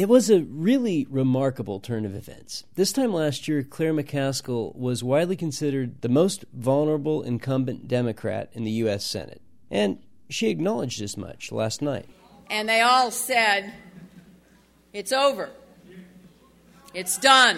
It was a really remarkable turn of events. This time last year, Claire McCaskill was widely considered the most vulnerable incumbent Democrat in the U.S. Senate. And she acknowledged as much last night. And they all said, it's over. It's done.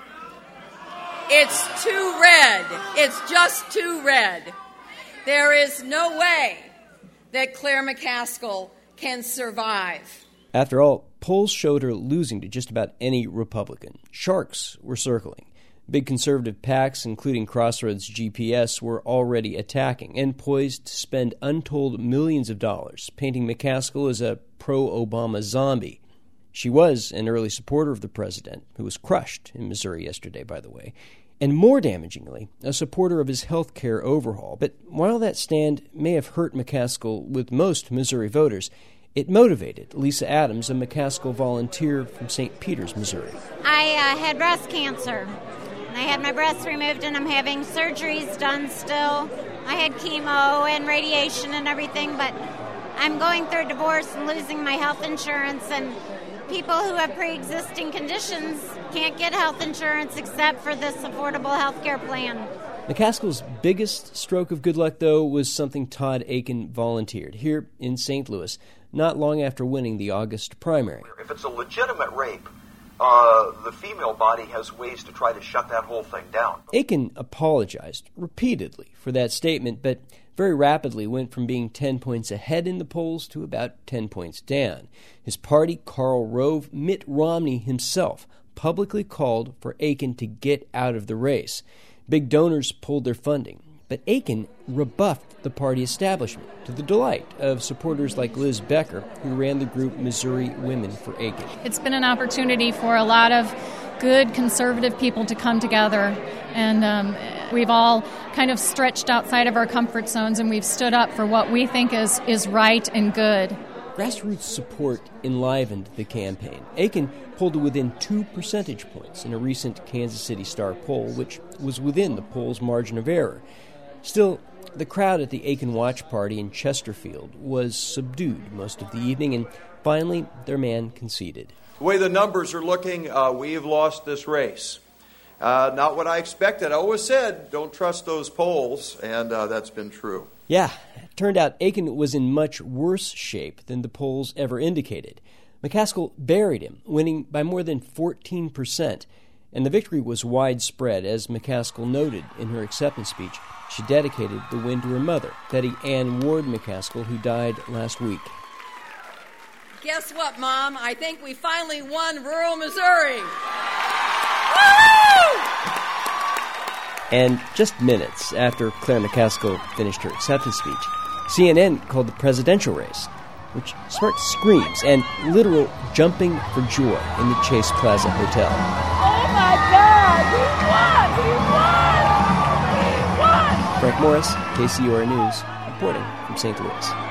It's too red. It's just too red. There is no way that Claire McCaskill can survive. After all, polls showed her losing to just about any Republican. Sharks were circling. Big conservative PACs, including Crossroads GPS, were already attacking and poised to spend untold millions of dollars, painting McCaskill as a pro-Obama zombie. She was an early supporter of the president, who was crushed in Missouri yesterday, by the way, and more damagingly, a supporter of his health care overhaul. But while that stand may have hurt McCaskill with most Missouri voters, it motivated Lisa Adams, a McCaskill volunteer from St. Peters, Missouri. I had breast cancer. I had my breasts removed, and I'm having surgeries done still. I had chemo and radiation and everything, but I'm going through a divorce and losing my health insurance, and people who have pre-existing conditions can't get health insurance except for this affordable health care plan. McCaskill's biggest stroke of good luck, though, was something Todd Akin volunteered here in St. Louis, not long after winning the August primary. If it's a legitimate rape, the female body has ways to try to shut that whole thing down. Akin apologized repeatedly for that statement, but very rapidly went from being 10 points ahead in the polls to about 10 points down. His party, Karl Rove, Mitt Romney himself, publicly called for Akin to get out of the race. Big donors pulled their funding, but Akin rebuffed the party establishment, to the delight of supporters like Liz Becker, who ran the group Missouri Women for Akin. It's been an opportunity for a lot of good conservative people to come together, and we've all kind of stretched outside of our comfort zones, and we've stood up for what we think is right and good. Grassroots support enlivened the campaign. Akin pulled to within 2 percentage points in a recent Kansas City Star poll, which was within the poll's margin of error. Still, the crowd at the Akin Watch Party in Chesterfield was subdued most of the evening, and finally their man conceded. The way the numbers are looking, we have lost this race. Not what I expected. I always said, don't trust those polls, and that's been true. Yeah, it turned out Akin was in much worse shape than the polls ever indicated. McCaskill buried him, winning by more than 14%, and the victory was widespread. As McCaskill noted in her acceptance speech, she dedicated the win to her mother, Betty Ann Ward McCaskill, who died last week. Guess what, Mom? I think we finally won rural Missouri. Woo! And just minutes after Claire McCaskill finished her acceptance speech, CNN called the presidential race, which sparked screams and literal jumping for joy in the Chase Plaza Hotel. Oh my God! We won! We won! We won! Frank Morris, KCUR News, reporting from St. Louis.